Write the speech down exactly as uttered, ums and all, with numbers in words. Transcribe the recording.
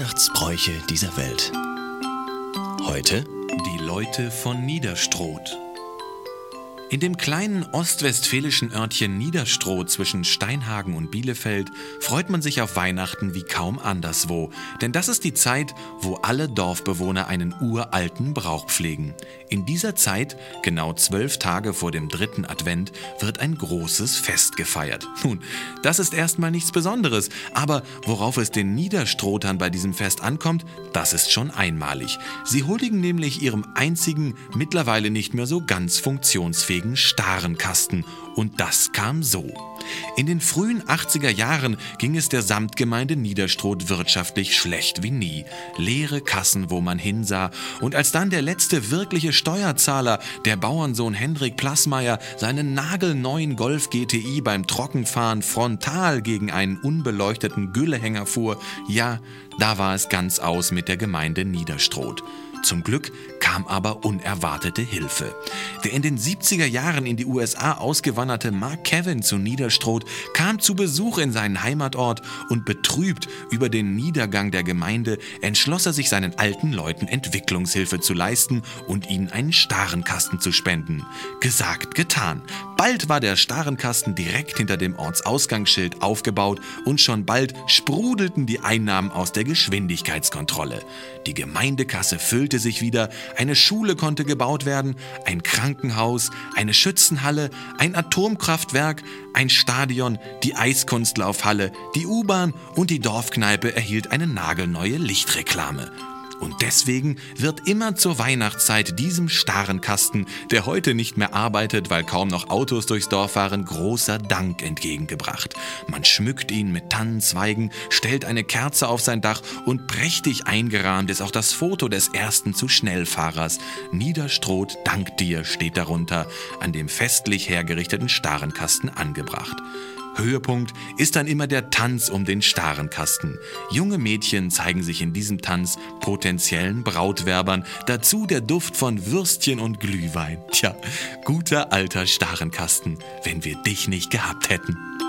Weihnachtsbräuche dieser Welt. Heute Die Leute von Niederstroth. In dem kleinen ostwestfälischen Örtchen Niederstroth zwischen Steinhagen und Bielefeld freut man sich auf Weihnachten wie kaum anderswo. Denn das ist die Zeit, wo alle Dorfbewohner einen uralten Brauch pflegen. In dieser Zeit, genau zwölf Tage vor dem dritten Advent, wird ein großes Fest gefeiert. Nun, das ist erstmal nichts Besonderes, aber worauf es den Niederstrothern bei diesem Fest ankommt, das ist schon einmalig. Sie huldigen nämlich ihrem einzigen, mittlerweile nicht mehr so ganz funktionsfähigen Starenkasten. Und das kam so. In den frühen achtziger Jahren ging es der Samtgemeinde Niederstroth wirtschaftlich schlecht wie nie. Leere Kassen, wo man hinsah. Und als dann der letzte wirkliche Steuerzahler, der Bauernsohn Hendrik Plassmeier, seinen nagelneuen Golf G T I beim Trockenfahren frontal gegen einen unbeleuchteten Güllehänger fuhr, ja, da war es ganz aus mit der Gemeinde Niederstroth. Zum Glück kam aber unerwartete Hilfe. Der in den siebziger Jahren in die U S A ausgewanderte Mark Kevin zu Niederstroth kam zu Besuch in seinen Heimatort und betrübt über den Niedergang der Gemeinde entschloss er sich, seinen alten Leuten Entwicklungshilfe zu leisten und ihnen einen Starenkasten zu spenden. Gesagt, getan. Bald war der Starenkasten direkt hinter dem Ortsausgangsschild aufgebaut und schon bald sprudelten die Einnahmen aus der Geschwindigkeitskontrolle. Die Gemeindekasse füllte sich wieder, eine Schule konnte gebaut werden, ein Krankenhaus, eine Schützenhalle, ein Atomkraftwerk, ein Stadion, die Eiskunstlaufhalle, die U-Bahn und die Dorfkneipe erhielt eine nagelneue Lichtreklame. Und deswegen wird immer zur Weihnachtszeit diesem Starenkasten, der heute nicht mehr arbeitet, weil kaum noch Autos durchs Dorf fahren, großer Dank entgegengebracht. Man schmückt ihn mit Tannenzweigen, stellt eine Kerze auf sein Dach und prächtig eingerahmt ist auch das Foto des ersten zu Schnellfahrers. Niederstroth dankt dir steht darunter, an dem festlich hergerichteten Starenkasten angebracht. Höhepunkt ist dann immer der Tanz um den Starenkasten. Junge Mädchen zeigen sich in diesem Tanz potenziellen Brautwerbern, dazu der Duft von Würstchen und Glühwein. Tja, guter alter Starenkasten, wenn wir dich nicht gehabt hätten.